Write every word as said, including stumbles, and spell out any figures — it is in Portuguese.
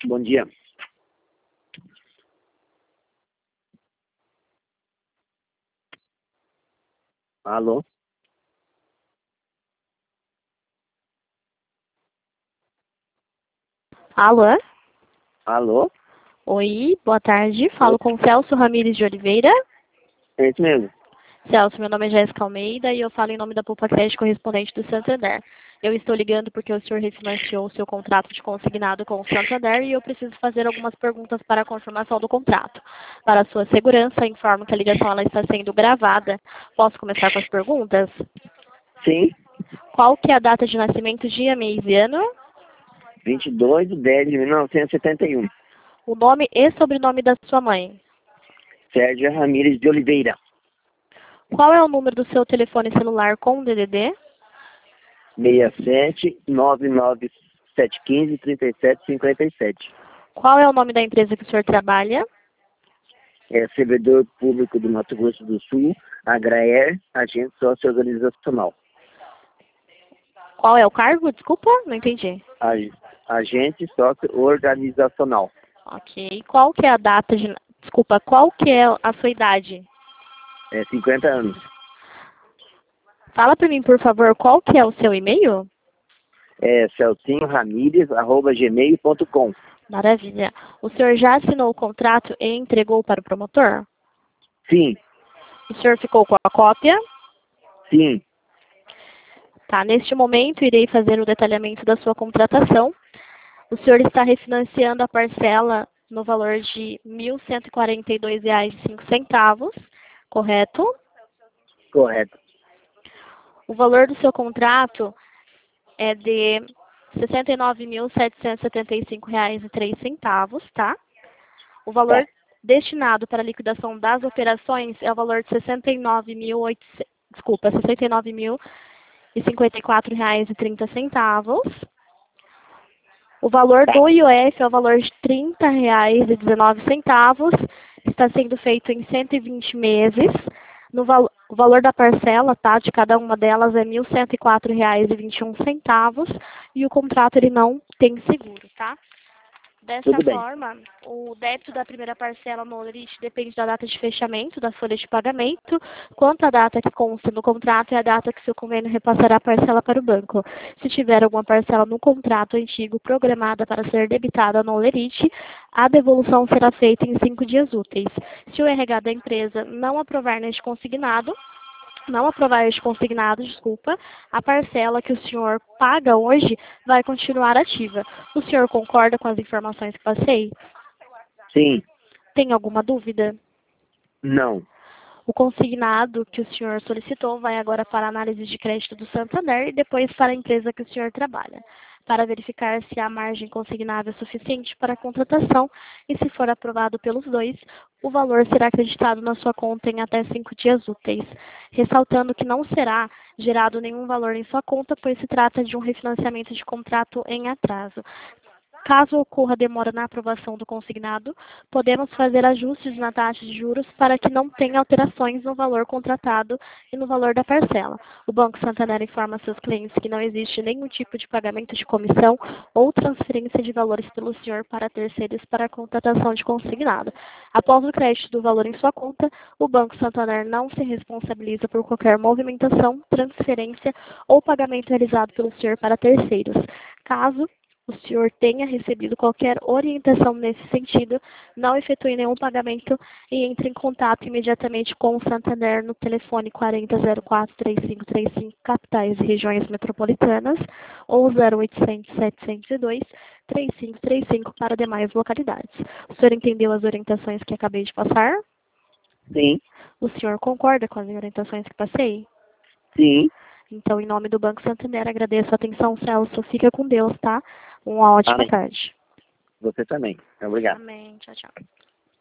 Bom dia. Alô? Alô? Alô? Oi, boa tarde. Falo com Celso Ramires de Oliveira. É isso mesmo. Celso, meu nome é Jéssica Almeida e eu falo em nome da Poupa Crédito correspondente do Santander. Eu estou ligando porque o senhor refinanciou o seu contrato de consignado com o Santander e eu preciso fazer algumas perguntas para a confirmação do contrato. Para a sua segurança, informo que a ligação ela está sendo gravada. Posso começar com as perguntas? Sim. Qual que é a data de nascimento, dia, mês e ano? vinte e dois de dez de mil novecentos e setenta e um. O nome e sobrenome da sua mãe? Sérgio Ramires de Oliveira. Qual é o número do seu telefone celular com D D D? seis sete nove nove sete um cinco três sete cinco sete. Qual é o nome da empresa que o senhor trabalha? É servidor público do Mato Grosso do Sul, Agraer, agente sócio-organizacional. Qual é o cargo? Desculpa, não entendi. Ag- Agente sócio-organizacional. Ok. Qual que é a data de... Desculpa, qual que é a sua idade? É cinquenta anos. Fala para mim, por favor, qual que é o seu e-mail? É celcinho ramires arroba gmail ponto com. Maravilha. O senhor já assinou o contrato e entregou para o promotor? Sim, O senhor ficou com a cópia? sim. Tá, neste momento irei fazer o detalhamento da sua contratação. O senhor está refinanciando a parcela no valor de mil cento e quarenta e dois reais e cinco centavos, correto? Correto. O valor do seu contrato é de sessenta e nove mil setecentos e setenta e cinco reais e três centavos, tá? O valor Tá. destinado para a liquidação das operações é o valor de sessenta e nove mil e oitocentos, desculpa, sessenta e nove mil e cinquenta e quatro reais e trinta centavos. O valor Tá. do I O F é o valor de trinta reais e dezenove centavos. Está sendo feito em cento e vinte meses. No val o valor da parcela, tá, de cada uma delas é mil cento e quatro reais e vinte e um centavos. E o contrato ele não tem seguro, tá? Dessa Tudo bem. forma, o débito da primeira parcela no Olerite depende da data de fechamento da folha de pagamento, quanto a data que consta no contrato é a data que seu convênio repassará a parcela para o banco. Se tiver alguma parcela no contrato antigo programada para ser debitada no Olerite, a devolução será feita em cinco dias úteis. Se o R H da empresa não aprovar neste consignado, não aprovar este consignado, desculpa, a parcela que o senhor paga hoje vai continuar ativa. O senhor concorda com as informações que passei? Sim. Tem alguma dúvida? Não. O consignado que o senhor solicitou vai agora para a análise de crédito do Santander e depois para a empresa que o senhor trabalha, para verificar se a margem consignável é suficiente para a contratação e, se for aprovado pelos dois, o valor será acreditado na sua conta em até cinco dias úteis, ressaltando que não será gerado nenhum valor em sua conta, pois se trata de um refinanciamento de contrato em atraso. Caso ocorra demora na aprovação do consignado, podemos fazer ajustes na taxa de juros para que não tenha alterações no valor contratado e no valor da parcela. O Banco Santander informa seus clientes que não existe nenhum tipo de pagamento de comissão ou transferência de valores pelo senhor para terceiros para a contratação de consignado. Após o crédito do valor em sua conta, o Banco Santander não se responsabiliza por qualquer movimentação, transferência ou pagamento realizado pelo senhor para terceiros. Caso o senhor tenha recebido qualquer orientação nesse sentido, não efetue nenhum pagamento e entre em contato imediatamente com o Santander no telefone quarenta, zero quatro, trinta e cinco trinta e cinco, capitais e regiões metropolitanas, ou zero oitocentos, setecentos e dois, trinta e cinco trinta e cinco para demais localidades. O senhor entendeu as orientações que acabei de passar? Sim. O senhor concorda com as orientações que passei? Sim. Então, em nome do Banco Santander, agradeço a atenção, Celso. Fica com Deus, tá? Uma ótima Amém. tarde. Você também. Obrigado. Amém. Tchau, tchau.